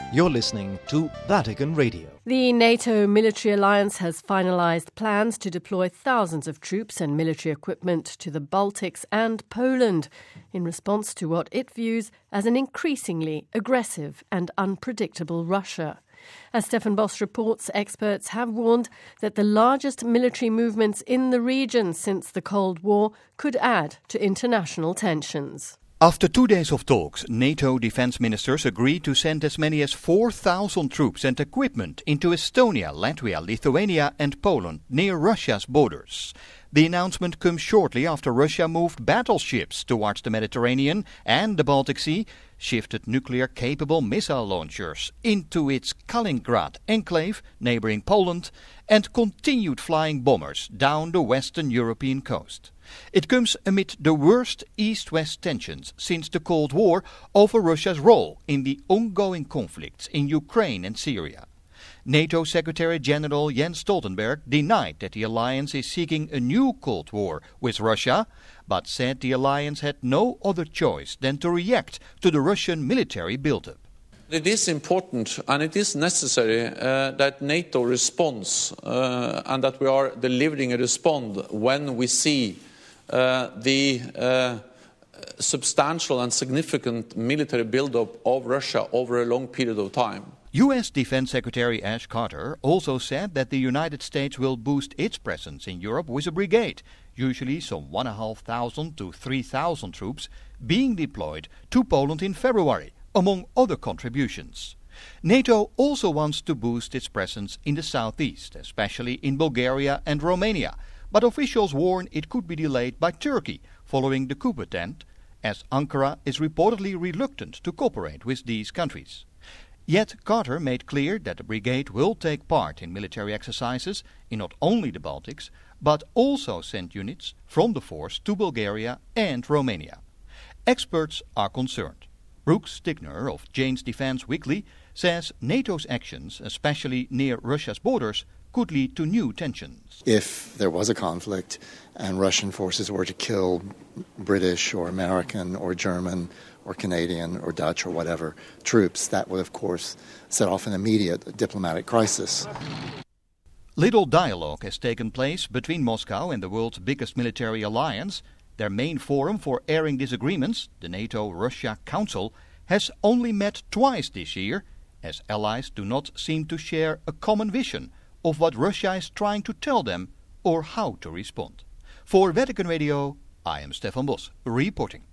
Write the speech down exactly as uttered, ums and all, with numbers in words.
You're listening to Vatican Radio. The NATO military alliance has finalised plans to deploy thousands of troops and military equipment to the Baltics and Poland in response to what it views as an increasingly aggressive and unpredictable Russia. As Stefan Boss reports, experts have warned that the largest military movements in the region since the Cold War could add to international tensions. After two days of talks, NATO defense ministers agreed to send as many as four thousand troops and equipment into Estonia, Latvia, Lithuania and Poland near Russia's borders. The announcement comes shortly after Russia moved battleships towards the Mediterranean and the Baltic Sea, shifted nuclear-capable missile launchers into its Kaliningrad enclave neighboring Poland, and continued flying bombers down the Western European coast. It comes amid the worst East-West tensions since the Cold War over Russia's role in the ongoing conflicts in Ukraine and Syria. NATO Secretary-General Jens Stoltenberg denied that the alliance is seeking a new Cold War with Russia, but said the alliance had no other choice than to react to the Russian military buildup. It is important and it is necessary uh, that NATO responds uh, and that we are delivering a response when we see uh, the uh, substantial and significant military buildup of Russia over a long period of time. U S Defense Secretary Ash Carter also said that the United States will boost its presence in Europe with a brigade, usually some one thousand five hundred to three thousand troops, being deployed to Poland in February, among other contributions. NATO also wants to boost its presence in the southeast, especially in Bulgaria and Romania, but officials warn it could be delayed by Turkey following the coup attempt, as Ankara is reportedly reluctant to cooperate with these countries. Yet Carter made clear that the brigade will take part in military exercises in not only the Baltics, but also send units from the force to Bulgaria and Romania. Experts are concerned. Brooks Stigner of Jane's Defense Weekly says NATO's actions, especially near Russia's borders, could lead to new tensions. If there was a conflict and Russian forces were to kill British or American or German or Canadian or Dutch or whatever troops, that would of course set off an immediate diplomatic crisis. Little dialogue has taken place between Moscow and the world's biggest military alliance. Their main forum for airing disagreements, the NATO-Russia Council, has only met twice this year, as allies do not seem to share a common vision of what Russia is trying to tell them or how to respond. For Vatican Radio, I am Stefan Boss, reporting.